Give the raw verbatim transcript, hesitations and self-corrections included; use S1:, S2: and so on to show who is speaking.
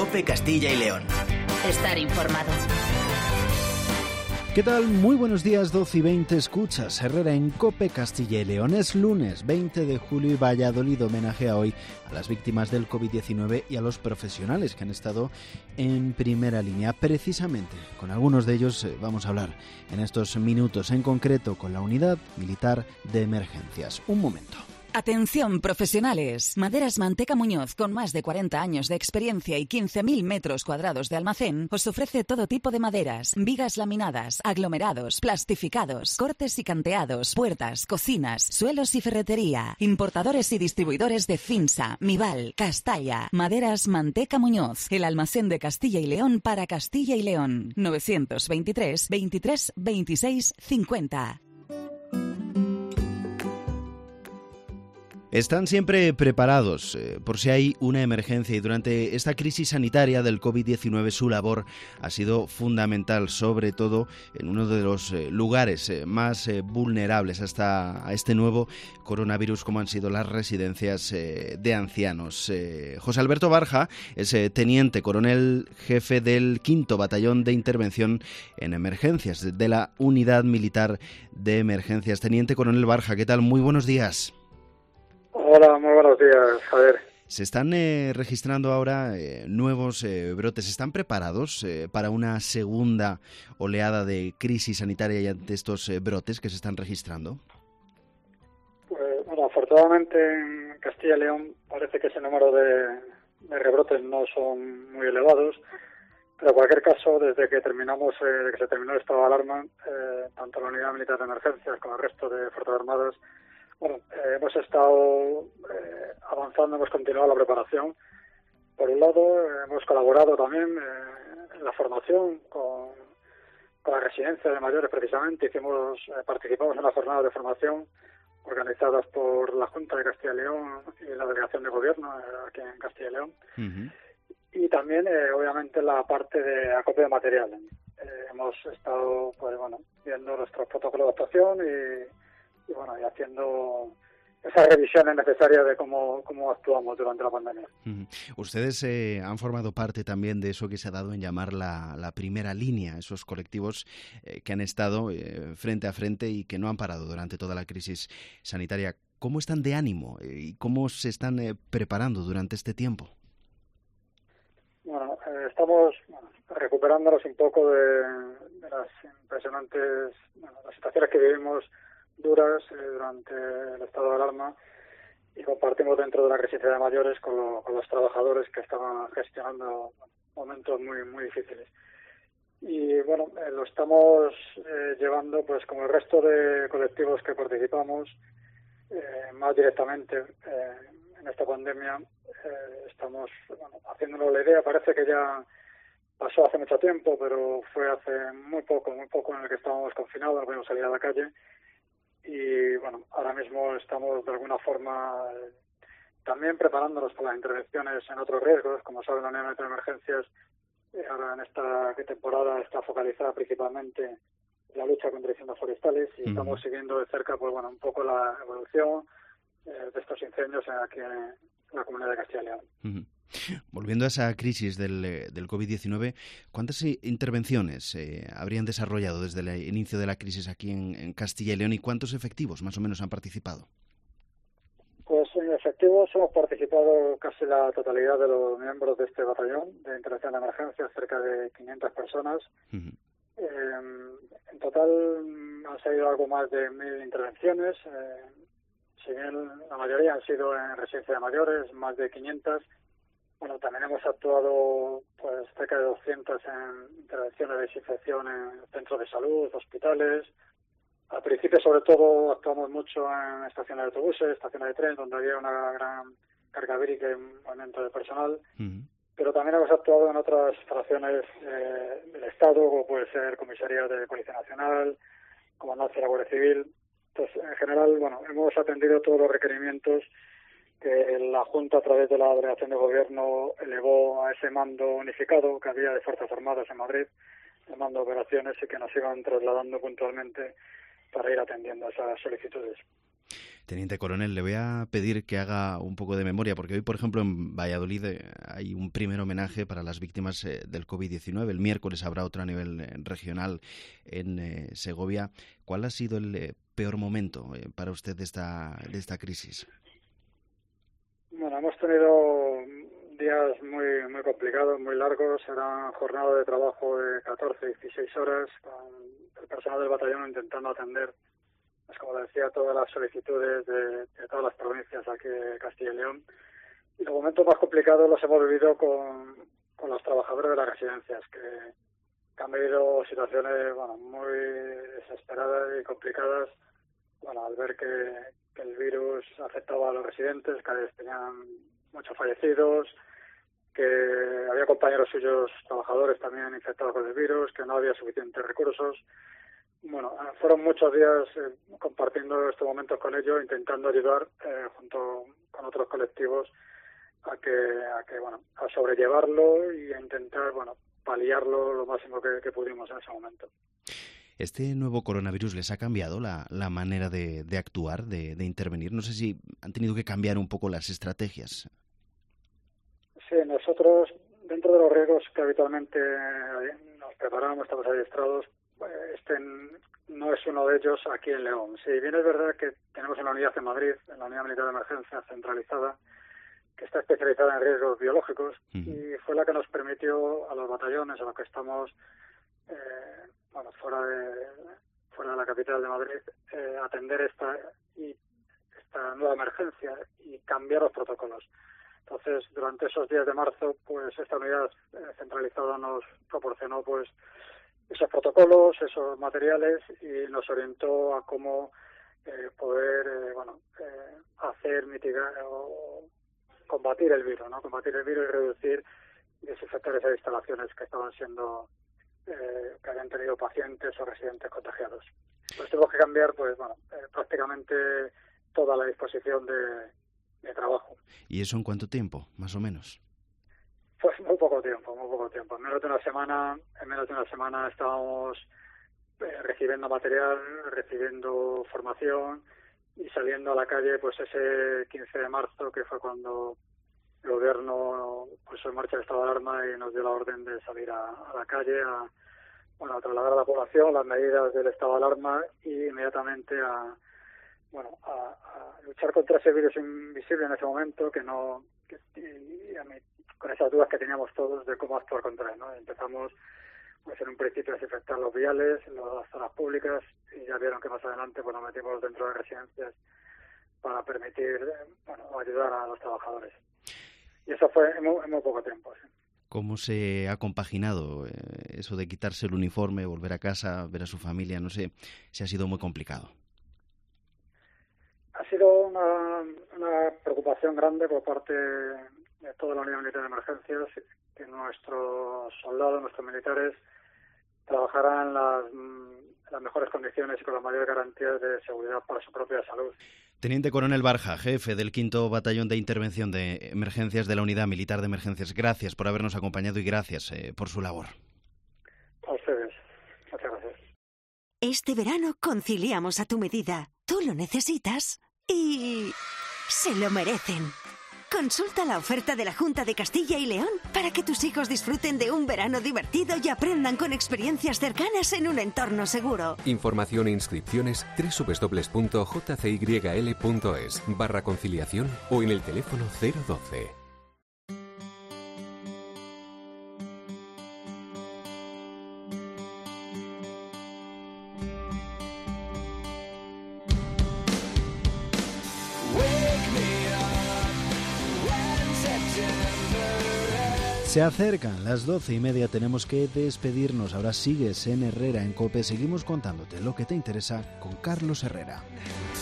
S1: COPE Castilla y León.
S2: Estar informado.
S3: ¿Qué tal? Muy buenos días, doce y veinte, escuchas Herrera en COPE Castilla y León. Es lunes veinte de julio y Valladolid homenajea hoy a las víctimas del covid diecinueve y a los profesionales que han estado en primera línea. Precisamente con algunos de ellos vamos a hablar en estos minutos, en concreto con la Unidad Militar de Emergencias. Un momento.
S4: Atención, profesionales. Maderas Manteca Muñoz, con más de cuarenta años de experiencia y quince mil metros cuadrados de almacén, os ofrece todo tipo de maderas, vigas laminadas, aglomerados, plastificados, cortes y canteados, puertas, cocinas, suelos y ferretería. Importadores y distribuidores de Finsa, Mival, Castalla. Maderas Manteca Muñoz, el almacén de Castilla y León para Castilla y León. novecientos veintitrés, veintitrés, veintiséis, cincuenta.
S3: Están siempre preparados eh, por si hay una emergencia, y durante esta crisis sanitaria del covid diecinueve su labor ha sido fundamental, sobre todo en uno de los eh, lugares eh, más eh, vulnerables hasta a este nuevo coronavirus, como han sido las residencias eh, de ancianos. Eh, José Alberto Barja es eh, teniente coronel jefe del quinto Batallón de Intervención en Emergencias de la Unidad Militar de Emergencias. Teniente coronel Barja, ¿qué tal? Muy buenos días.
S5: Hola, muy buenos días, Javier.
S3: Se están eh, registrando ahora eh, nuevos eh, brotes. ¿Están preparados eh, para una segunda oleada de crisis sanitaria y ante estos eh, brotes que se están registrando?
S5: Pues, bueno, afortunadamente en Castilla y León parece que ese número de, de rebrotes no son muy elevados, pero en cualquier caso, desde que terminamos, eh, desde que se terminó el estado de alarma, eh, tanto la Unidad Militar de Emergencias como el resto de Fuerzas Armadas, Bueno, eh, hemos estado eh, avanzando, hemos continuado la preparación. Por un lado, eh, hemos colaborado también eh, en la formación con, con la residencia de mayores, precisamente. Hicimos, eh, participamos en las jornadas de formación organizadas por la Junta de Castilla y León y la Delegación de Gobierno eh, aquí en Castilla y León. Uh-huh. Y también, eh, obviamente, la parte de acopio de material. Eh, hemos estado, pues bueno, viendo nuestros protocolos de actuación y y bueno, y haciendo esas revisiones necesarias de cómo, cómo actuamos durante la pandemia.
S3: Uh-huh. Ustedes eh, han formado parte también de eso que se ha dado en llamar la, la primera línea, esos colectivos eh, que han estado eh, frente a frente y que no han parado durante toda la crisis sanitaria. ¿Cómo están de ánimo eh, y cómo se están eh, preparando durante este tiempo?
S5: Bueno, eh, estamos bueno, recuperándonos un poco de, de las impresionantes, bueno, las situaciones que vivimos duras eh, durante el estado de alarma, y compartimos dentro de la residencia de mayores con, lo, con los trabajadores que estaban gestionando momentos muy muy difíciles. Y bueno, eh, lo estamos eh, llevando pues como el resto de colectivos que participamos eh, más directamente eh, en esta pandemia. Eh, estamos bueno, haciéndolo la idea, parece que ya pasó hace mucho tiempo, pero fue hace muy poco, muy poco en el que estábamos confinados, no podíamos salir a la calle. Y bueno, ahora mismo estamos de alguna forma eh, también preparándonos para las intervenciones en otros riesgos. Como saben, la Unidad de Emergencias eh, ahora en esta temporada está focalizada principalmente en la lucha contra incendios forestales, y uh-huh. estamos siguiendo de cerca pues bueno un poco la evolución eh, de estos incendios aquí en la comunidad de Castilla y León.
S3: Uh-huh. Volviendo a esa crisis del, del covid diecinueve, ¿cuántas intervenciones eh, habrían desarrollado desde el inicio de la crisis aquí en, en Castilla y León, y cuántos efectivos más o menos han participado?
S5: Pues en efectivos hemos participado casi la totalidad de los miembros de este batallón de intervención de emergencias, cerca de quinientas personas. Uh-huh. Eh, en total han salido algo más de mil intervenciones. Eh, si bien la mayoría han sido en residencia de mayores, más de quinientas. Bueno, también hemos actuado pues cerca de doscientas en intervenciones de desinfección en centros de salud, hospitales. Al principio, sobre todo, actuamos mucho en estaciones de autobuses, estaciones de tren, donde había una gran carga vírica y un movimiento de personal. Uh-huh. Pero también hemos actuado en otras fracciones eh, del Estado, como puede ser comisaría de Policía Nacional, comandancia de la Guardia Civil. Entonces, en general, bueno, hemos atendido todos los requerimientos que la Junta, a través de la Delegación de Gobierno, elevó a ese mando unificado que había de Fuerzas Armadas en Madrid, el mando de operaciones, y que nos iban trasladando puntualmente para ir atendiendo esas solicitudes.
S3: Teniente Coronel, le voy a pedir que haga un poco de memoria, porque hoy, por ejemplo, en Valladolid eh, hay un primer homenaje para las víctimas eh, del covid diecinueve. El miércoles habrá otro a nivel eh, regional en eh, Segovia. ¿Cuál ha sido el eh, peor momento eh, para usted de esta, de esta crisis?
S5: Bueno, hemos tenido días muy muy complicados, muy largos. Eran jornadas de trabajo de catorce, dieciséis horas, con el personal del batallón intentando atender, pues como decía, todas las solicitudes de, de todas las provincias aquí de Castilla y León. Y los momentos más complicados los hemos vivido con, con los trabajadores de las residencias, que, que han vivido situaciones bueno, muy desesperadas y complicadas, bueno, al ver que, que el virus afectaba a los residentes, que tenían muchos fallecidos, que había compañeros suyos trabajadores también infectados con el virus, que no había suficientes recursos. Bueno, fueron muchos días eh, compartiendo estos momentos con ellos, intentando ayudar eh, junto con otros colectivos a que, a que bueno, a sobrellevarlo y a intentar, bueno, paliarlo lo máximo que, que pudimos en ese momento.
S3: ¿Este nuevo coronavirus les ha cambiado la, la manera de, de actuar, de, de intervenir? No sé si han tenido que cambiar un poco las estrategias.
S5: Sí, nosotros, dentro de los riesgos que habitualmente nos preparamos, estamos adiestrados, este no es uno de ellos aquí en León. Si bien es verdad que tenemos una unidad en Madrid, en la Unidad Militar de Emergencia centralizada, que está especializada en riesgos biológicos, uh-huh. y fue la que nos permitió a los batallones a los que estamos eh, bueno, fuera de fuera de la capital de Madrid, eh, atender esta y esta nueva emergencia y cambiar los protocolos. Entonces, durante esos días de marzo, pues esta unidad eh, centralizada nos proporcionó pues esos protocolos, esos materiales y nos orientó a cómo eh, poder eh, bueno eh, hacer, mitigar o combatir el virus, ¿no? Combatir el virus y reducir y desinfectar esas instalaciones que estaban siendo eh, que habían tenido pacientes o residentes contagiados. Pues tuvimos que cambiar, pues bueno, eh, prácticamente toda la disposición de, de trabajo.
S3: ¿Y eso en cuánto tiempo, más o menos?
S5: Pues muy poco tiempo, muy poco tiempo. En menos de una semana, en menos de una semana estábamos eh, recibiendo material, recibiendo formación y saliendo a la calle, pues ese quince de marzo, que fue cuando el gobierno puso en marcha el estado de alarma y nos dio la orden de salir a, a la calle a, bueno, a trasladar a la población las medidas del estado de alarma y inmediatamente a, bueno, a, a luchar contra ese virus invisible en ese momento, que no, que, y a mí, con esas dudas que teníamos todos de cómo actuar contra él, ¿no? Empezamos, pues en un principio a desinfectar los viales, las zonas públicas, y ya vieron que más adelante pues nos metimos dentro de residencias para permitir, bueno, ayudar a los trabajadores. Y eso fue en muy, en muy poco tiempo, sí.
S3: ¿Cómo se ha compaginado eh, eso de quitarse el uniforme, volver a casa, ver a su familia? No sé si ha sido muy complicado.
S5: Ha sido una, una preocupación grande por parte de toda la Unidad Militar de Emergencias, que nuestros soldados, nuestros militares, trabajarán en las, en las mejores condiciones y con las mayores garantías de seguridad para su propia salud.
S3: Teniente Coronel Barja, jefe del quinto Batallón de Intervención de Emergencias de la Unidad Militar de Emergencias, gracias por habernos acompañado y gracias eh, por su labor.
S5: A ustedes. Muchas gracias.
S1: Este verano conciliamos a tu medida. Tú lo necesitas y se lo merecen. Consulta la oferta de la Junta de Castilla y León para que tus hijos disfruten de un verano divertido y aprendan con experiencias cercanas en un entorno seguro.
S6: Información e inscripciones doble u doble u doble u punto j c y l punto es barra conciliación o en el teléfono cero doce.
S3: Se acercan las doce y media, tenemos que despedirnos. Ahora sigues en Herrera, en COPE. Seguimos contándote lo que te interesa con Carlos Herrera.